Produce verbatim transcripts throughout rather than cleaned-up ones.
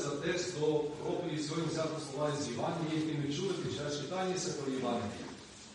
за текст до проповіді сьогодні взято слова з Євангелія, які ми чули під час читання Святого Євангелія.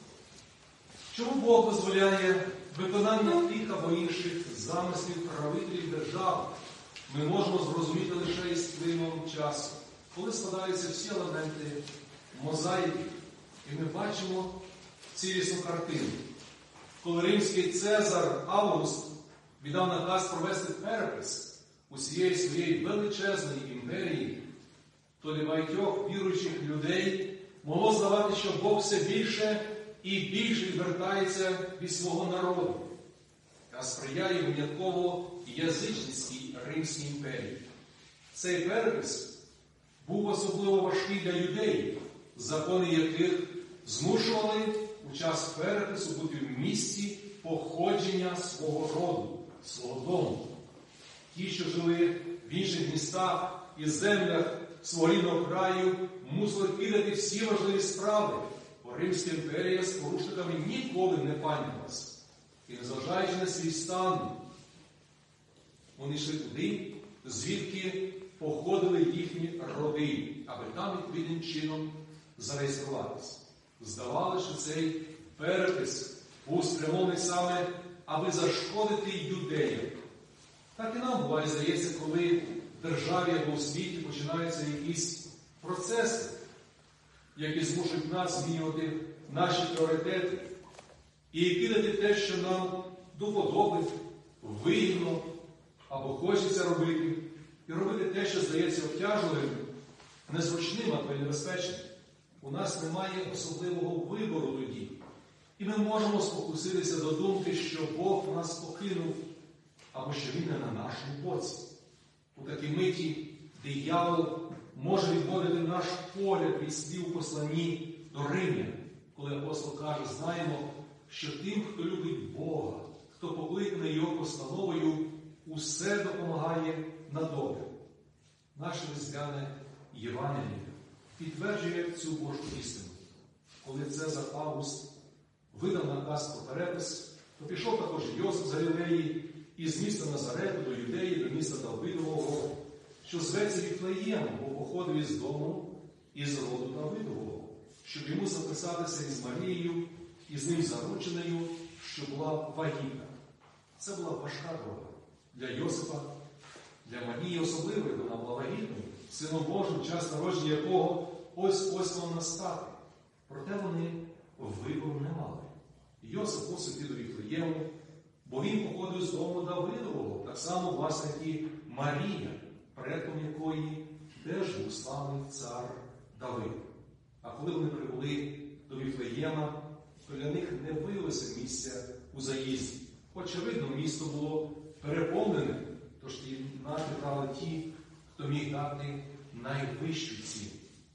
Чому Бог дозволяє виконання тих або інших замислів правителів держави? Ми можемо зрозуміти лише із плином часу, коли складаються всі елементи мозаїки, і ми бачимо цілісну картину. Коли римський Цезар Август віддав наказ провести перепис усієї своєї величезної імперії, то для багатьох віруючих людей могло здавати, що Бог все більше і більше відвертається від свого народу, а сприяє винятково язичницькій Римській імперії. Цей перепис був особливо важкий для юдеїв, закони яких змушували у час перепису бути в місці походження свого роду, свого дому. Ті, що жили в інших містах і землях свого рідного краю, мусили кидати всі важливі справи, бо Римська імперія з порушниками ніколи не пам'яталася. І незважаючи на свій стан, вони йшли туди, звідки походили їхні роди, аби там відповідним чином зареєструватися. Здавалося, що цей перепис був спрямований саме, аби зашкодити юдеям. Так і нам буває, здається, коли в державі або в світі починаються якісь процеси, які змушують нас змінювати наші пріоритети і кидати те, що нам до вподоби, вигідно або хочеться робити, і робити те, що здається обтяжливим, незручним або небезпечним. У нас немає особливого вибору тоді. І ми можемо спокуситися до думки, що Бог нас покинув, або що Він не на нашому боці. У такій миті диявол може відводити наш погляд від слів посланні до Римлян, коли апостол каже: знаємо, що тим, хто любить Бога, хто покликаний Його постановою, усе допомагає на добре. Наше різдвяне Євангеліє підтверджує цю Божу істину. Коли Цезар Август видав наказ про перепис, то пішов також Йосип з Галілеї із міста Назарету до Юдеї, до міста Давидового, що зветься Віфлеєм, бо походив із дому, із роду Давидового, щоб йому записатися із Марією, і з ним зарученою, що була вагітна. Це була важка дорога для Йосипа, для Марії особливої, вона була вагітною, Сином Божим, час народження якого ось-ось мав настати. Проте вони вибору не мали. Йосип мусив йти до Віфлеєму, бо він походив з дому Давидового, так само, власне, і Марія, предком якої теж був славний цар Давид. А коли вони прибули до Віфлеєма, то для них не виявилося місця у заїзді. Очевидно, місто було переповнене, тож наті брали ті, хто міг дати найвищу ціну.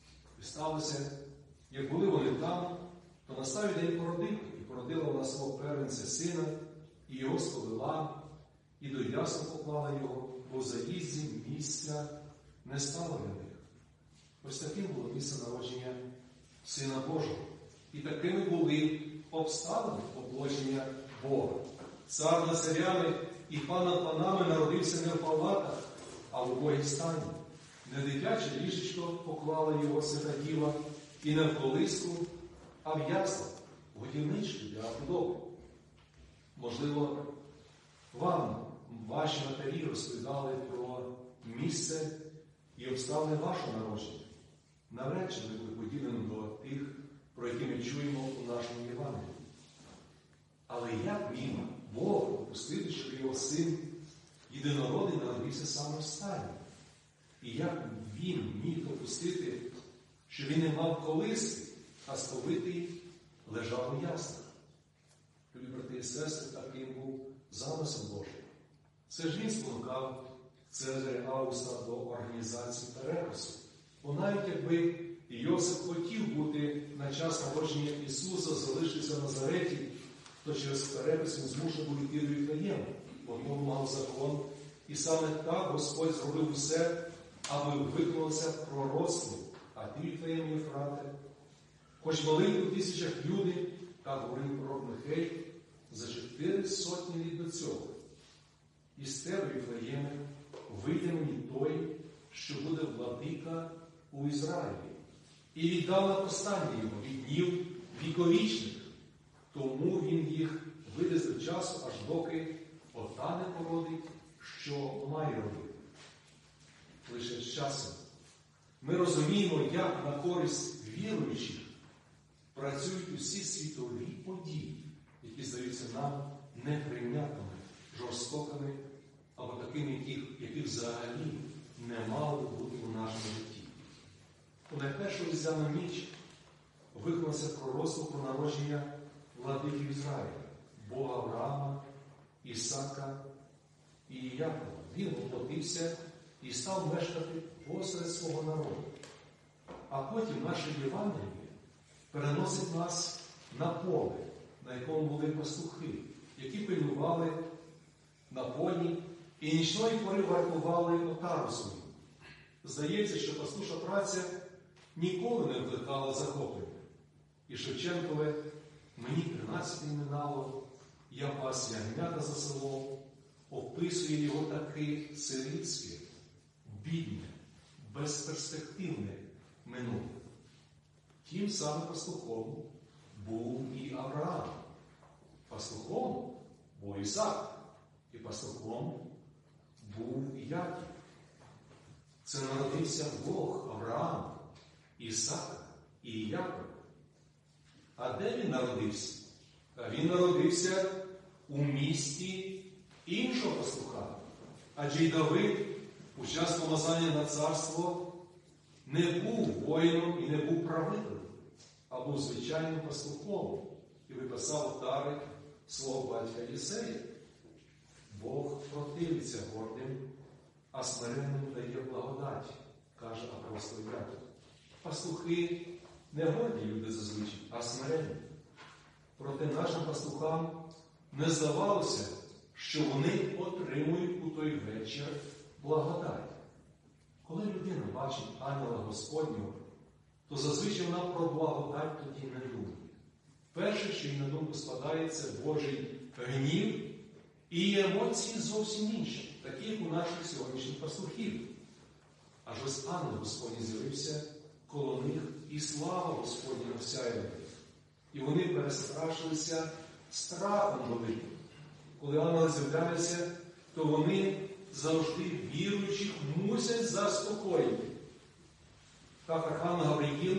І сталося, як були вони там, то настав день породити, і породила вона свого первенця сина, і його сповела, і до ясла поклала його, бо в заїзді місця не стало для них. Ось таким було місце народження Сина Божого. І такими були обставини покликання Бога. Цар над царями і пан над панами народився не в палатах, а в убогій стані. Не дитяче ліжечко поклала його свята діва, і не в колиску, а в яслах, в годівничку для худоби. Можливо, вам ваші матері розповідали про місце і обставини вашого народження. Навряд чи вони були подібними до тих, про які ми чуємо у нашому Євангелії. Але як міг Бог допустити, щоб його син єдинородний народився саме в стані? І як він міг допустити, що він не мав колиски, а сповитий лежав у яслах? Любі брати і сестри, таким був замисел Божий. Це ж він спонукав Цезаря Августа до організації перепису. Бо навіть якби Йосип хотів бути на час народження Ісуса, залишитися в Назареті, то через перепис він змушений був йти до Віфлеєму, бо в ньому мав закон. І саме так Господь зробив усе, аби виконалося пророцтво. А ти, Віфлеєм Єфрате, хоч маленький у тисячах люди, так говорив пророк Михей, за чотири сотні літ до цього. Із тебе, Віфлеєме, вийде мені той, що буде владика у Ізраїлі. І віддав на повстання його від днів віковічних. Тому він їх видасть до часу, аж доки ота не породить, що має робити. Лише з часом ми розуміємо, як на користь віруючих працюють усі світові події, які здаються нам неприйнятними, жорстокими, або такими, яких, яких взагалі не мало бути у нашому житті. У найпершу різдвяну ніч виконалося пророцтво про народження владиків Ізраїля, Бога Авраама, Ісака і Якова. Він воплотився і став мешкати посеред свого народу. А потім наше Євангеліє переносить нас на поле, на якому були пастухи, які пильнували на полі і нічної пори вартували отару свою. Здається, що пастуша праця ніколи не викликала захоплення. І Шевченкове «Мені тринадцять минало, я пас ягнята за село» описує його таки сирітське, бідне, безперспективне минуле. Тим самим пастухом був і Авраам. Пастухом був Ісак. І пастухом був Яків. Це народився Бог Авраам, Ісака і Якова. А де він народився? А він народився у місті іншого пастуха. Адже й Давид у час помазання на царство не був воїном і не був правителем, а був звичайним пастухом і випасав тари свого батька Єсея. Бог противиться гордим, а смиренним дає благодать, каже апостол Яків. Пастухи не горді люди зазвичай, а смиренні. Проте нашим пастухам не здавалося, що вони отримують у той вечір благодать. Коли людина бачить ангела Господнього, то зазвичай вона про благодать тоді не думає. Перше, що їй на думку спадає, це Божий гнів і емоції зовсім інші, такі, як у наших сьогоднішніх пастухів. Аж ось ангел Господній з'явився коло них, і слава Господня осяяла. І вони перестрашилися страхом великим. Коли ангели з'являються, то вони завжди віруючих мусять заспокоїти. Так архангел Гавриїл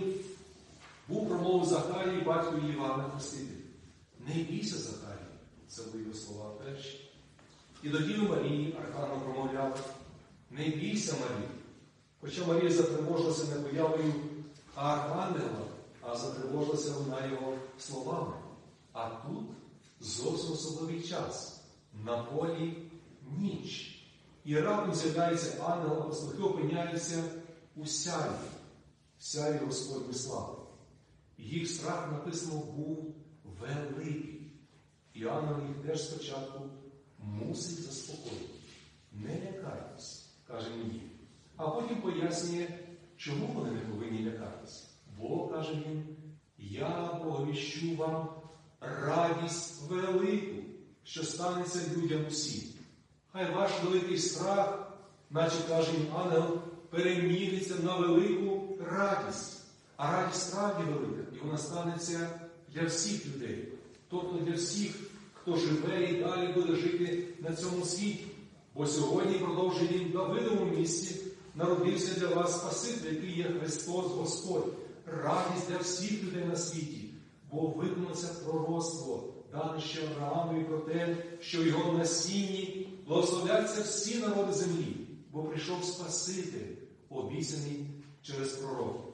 був промовив Захарії, батькові Івана Хрестителя. Не бійся, Захарії, це були його слова перші. І до Діви Марії архангел промовляв: не бійся, Марія. Хоча Марія затривожилася не появою архангела, а затривожилася вона його словами. А тут зовсім особливий час. На полі ніч. І раптом з'являється ангел, а пастухи опиняються у сяйві, в сяйві Господньої слави. Їх страх, написано, був великий. І ангел їх теж спочатку мусить заспокоїти. Не лякайтесь, каже мені. А потім пояснює, чому вони не повинні лякатися. Бо, каже він, я повіщу вам радість велику, що станеться людям усім. Хай ваш великий страх, наче, каже їм ангел, переміниться на велику радість. А радість справді велика, і вона станеться для всіх людей. Тобто для всіх, хто живе і далі буде жити на цьому світі. Бо сьогодні, продовжує він, в Давидовому місті народився для вас Спаситель, який є Христос Господь. Радість для всіх людей на світі. Бо виконалося пророцтво, дане ще Авраамові про те, що в його насінні благословляться всі народи землі. Бо прийшов Спаситель, обіцяний через пророків.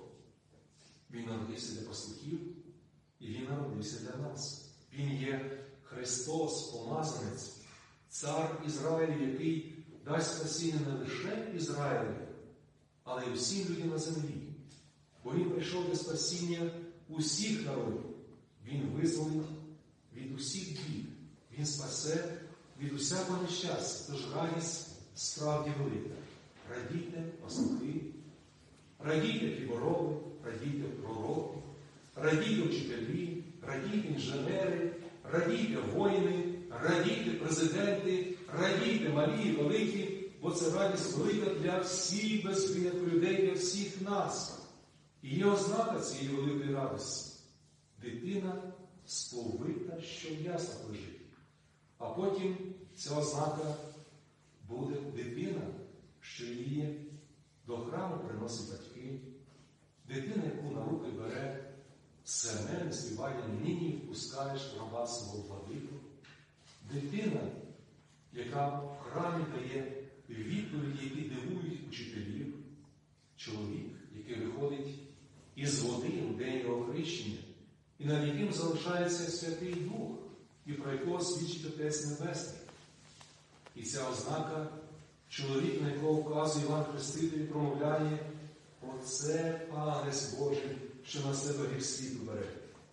Він народився для пастухів, і Він народився для нас. Він є Христос, помазанець, цар Ізраїлю, який дасть спасіння не лише Ізраїлю, але й усім людям на землі. Бо Він прийшов для спасіння усіх народів. Він визволить від усіх бід. Він спасе від усякого нещастя. Тож радість справді велика. Радійте, пастухи, радійте хлібороби, радійте пророки, радійте вчителі, радійте інженери, радійте воїни, радійте президенти, радійте малі і великі, бо це радість велика для всіх без винятку людей, для всіх нас. І є ознака цієї великої радості. Дитина сповита, що в яслах лежить. А потім ця ознака буде дитина, що її до храму приносять батьки. Дитина, яку на руки бере Семен, співає «Нині впускаєш раба свого владику». Дитина, яка в храмі дає відповіді, які дивують учителів. Чоловік, який виходить із води у день його хрещення, і над яким залишається Святий Дух, і про якого свідчить Отець Небесний. І ця ознака, чоловік, на якого вказує Іван Хреститель, промовляє: «Оце Панець Божий, що на себе гріх світу бере».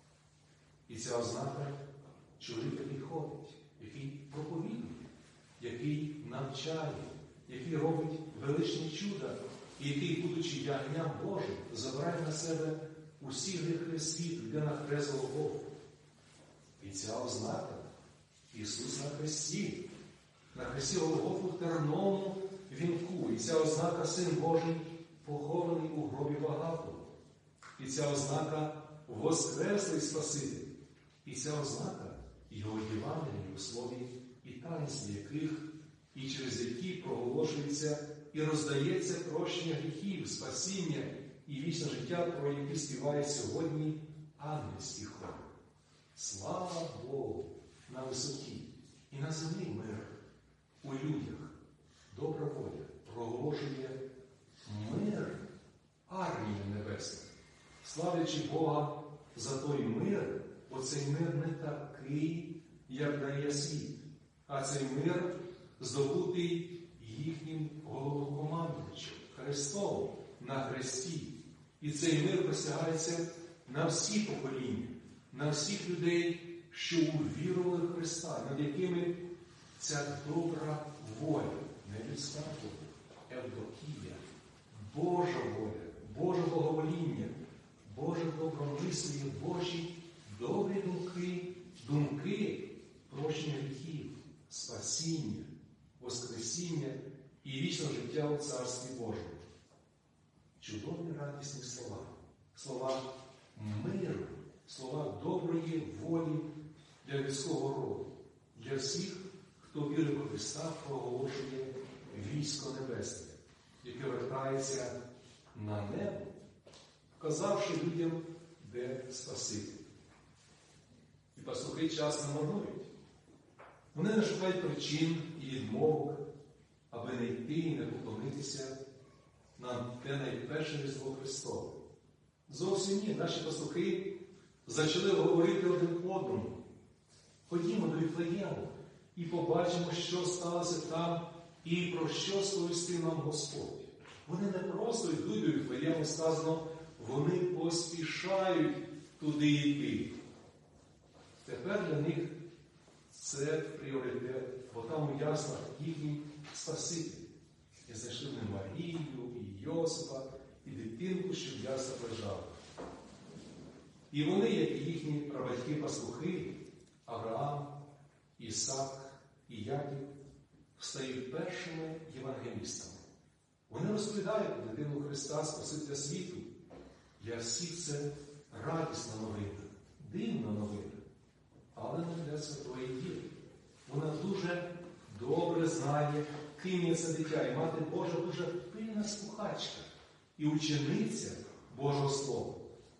І ця ознака, чоловік, який ходить, який проповідує, який навчає, який робить величні чуда, і який, будучи ягням Божим, забирає на себе усі гріхи світу, йде на хрест Голгофу. І ця ознака Ісус на хресті, на хресті Голгофу в терновому вінку. І ця ознака Син Божий, похований у гробі багатого. І ця ознака Воскреслий Спаситель. І ця ознака Його Євангелії у слові і таїнстві, яких і через які проголошується і роздається прощення гріхів, спасіння і вічне життя, про які співає сьогодні ангельський хор. Слава Богу на висоті і на землі мир. У людях добра воля проголошує мир армії небесної. Славлячи Бога за той мир, оцей мир не такий, як дає світ, а цей мир здобутий їхнім головнокомандувачем, Христом на хресті. І цей мир простягається на всі покоління, на всіх людей, що увірували в Христа, над якими ця добра воля, не людська воля, Евдокія, Божа воля, Боже благовоління, Боже добромислення, Божі добрі думки, думки прощення гріхів, спасіння, воскресіння і вічного життя у Царстві Божому. Чудові радісні слова, слова миру, слова доброї волі для людського роду, для всіх, хто вірить у Христа, проголошує військо небесне, яке вертається на небо, вказавши людям, де Спаситель. І пастухи часто марнують. Вони не шукають причин і відмовок, аби не йти і не поклонитися на те найперше Різдво Христове. Зовсім ні. Наші пастухи почали говорити один одному: ходімо до Віфлеєму і побачимо, що сталося там і про що сповістив нам Господь. Вони не просто йдуть до Віфлеєму, сказано, вони поспішають туди йти. Тепер для них це пріоритет, бо там у яслах їхній Спаситель. І знайшли вони Марію, і Йосипа, і дитинку, що в яслах лежала. І вони, як і їхні прабатьки-пастухи, Авраам, Ісак і Яків, стають першими євангелістами. Вони розповідають про дитину Христа, Спасителя світу. Для всіх це радісна новина, дивна новина, але не для Святої Діви. Вона дуже добре знає, ким є це дитя, і Мати Божа дуже пильна слухачка і учениця Божого Слова.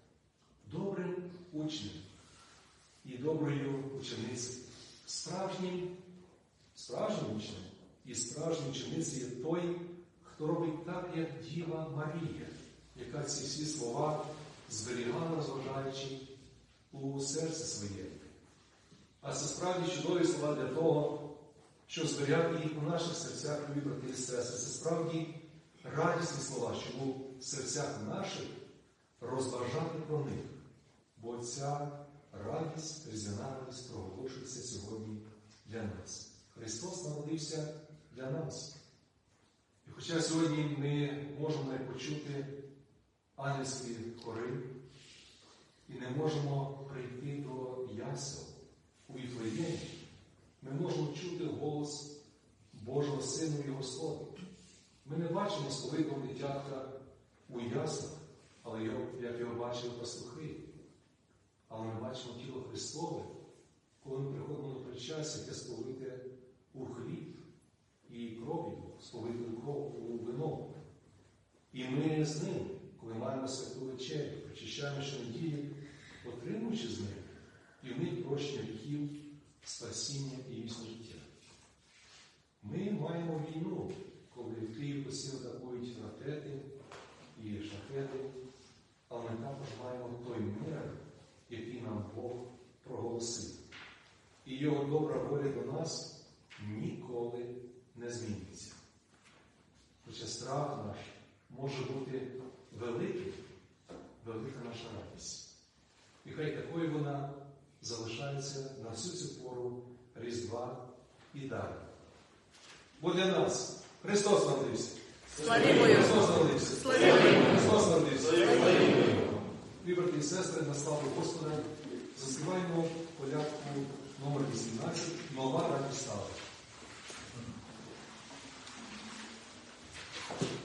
Добрим учнем і доброю ученицею, справжнім, справжнім учнем і справжнім ученицею є той, хто робить так, як Діва Марія, яка ці всі слова зберігала, розважаючи у серці своє. А це справді чудові слова для того, щоб зберігати їх у наших серцях, любі брати і сестри. Це справді радісні слова, щоб у серцях наших розважати про них. Бо ця радість, різдвяна радість проголошується сьогодні для нас. Христос народився для нас. І хоча сьогодні ми можемо не почути ангельські хори і не можемо прийти до ясел у Віфлеємі, ми можемо чути голос Божого Сина в Його Слові. Ми не бачимо сповитого дитятка у яслах, але його, як його бачили пастухи. Але ми бачимо тіло Христове, коли ми приходимо до причастя, яке сповите у хліб і кров його, сповите у кров у вино. І ми з ним, коли маємо святу вечерю, причащаємо щонеділі, отримуючи з ним, і в них прощення гріхів, спасіння і вічне життя. Ми маємо війну, коли в Київ постійно атакують ракети і шахеди, але ми також маємо той мир, який нам Бог проголосив. І його добра воля до нас ніколи не зміниться. Хоча страх наш може бути великий, велика наша радість. І хай такою вона залишається на всю цю пору Різдва і далі. Бо для нас Христос народився. Славімо Христос народився. Славімо Христос народився. І, брати і сестри, на славу Господа, заспіваємо колядку номер вісімнадцять «Нова радість стала».